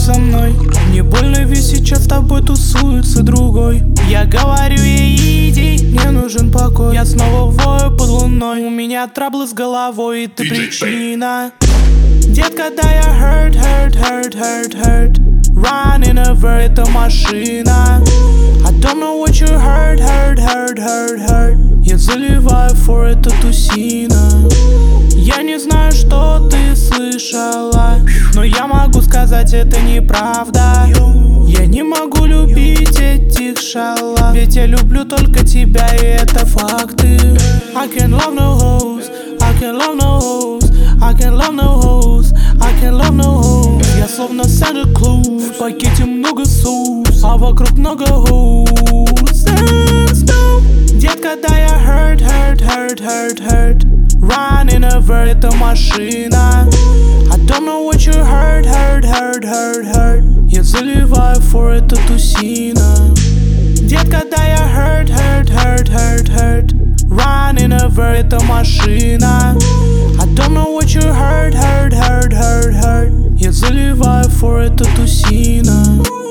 со мной. Мне больно, ведь сейчас с тобой тусуется другой. Я говорю ей, иди, мне нужен покой. Я снова вою под луной. У меня траблы с головой, и ты причина. Детка, да я hurt. Running over, это машина. I don't know what you hurt. Я заливаю for это тусина. Я не знаю, что ты слышала, но я могу сказать, это неправда. Я не могу любить этих шалав, ведь я люблю только тебя, и это факты. I can't love no hoes, I can't love no hoes, I can't love no hoes, I can't love no hoes. Я словно Santa Claus, в пакете много соус, а вокруг много hoes. Детка, да я hurt. Running over, это машина. I don't know what you hurt. Я заливаю for это тусина. Детка, да я hurt. Running over, это машина. I don't know what you hurt. Я заливаю for это тусина.